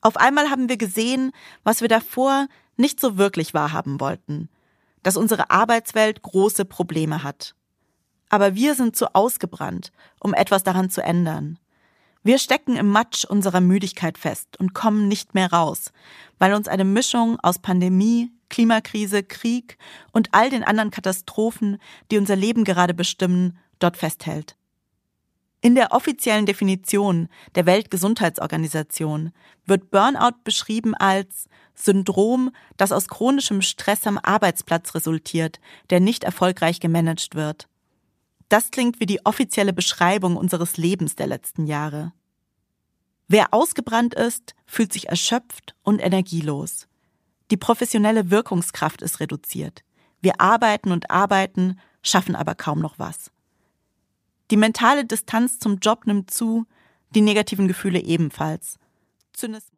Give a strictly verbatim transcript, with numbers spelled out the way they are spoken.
Auf einmal haben wir gesehen, was wir davor nicht so wirklich wahrhaben wollten, dass unsere Arbeitswelt große Probleme hat. Aber wir sind zu ausgebrannt, um etwas daran zu ändern. Wir stecken im Matsch unserer Müdigkeit fest und kommen nicht mehr raus, weil uns eine Mischung aus Pandemie, Klimakrise, Krieg und all den anderen Katastrophen, die unser Leben gerade bestimmen, dort festhält. In der offiziellen Definition der Weltgesundheitsorganisation wird Burnout beschrieben als Syndrom, das aus chronischem Stress am Arbeitsplatz resultiert, der nicht erfolgreich gemanagt wird. Das klingt wie die offizielle Beschreibung unseres Lebens der letzten Jahre. Wer ausgebrannt ist, fühlt sich erschöpft und energielos. Die professionelle Wirkungskraft ist reduziert. Wir arbeiten und arbeiten, schaffen aber kaum noch was. Die mentale Distanz zum Job nimmt zu, die negativen Gefühle ebenfalls. Zynismus.